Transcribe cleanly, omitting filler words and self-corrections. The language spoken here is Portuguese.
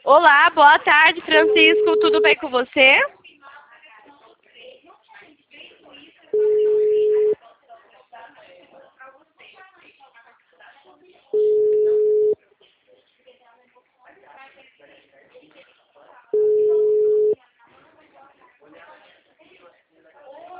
Olá, boa tarde, Francisco. Tudo bem com você?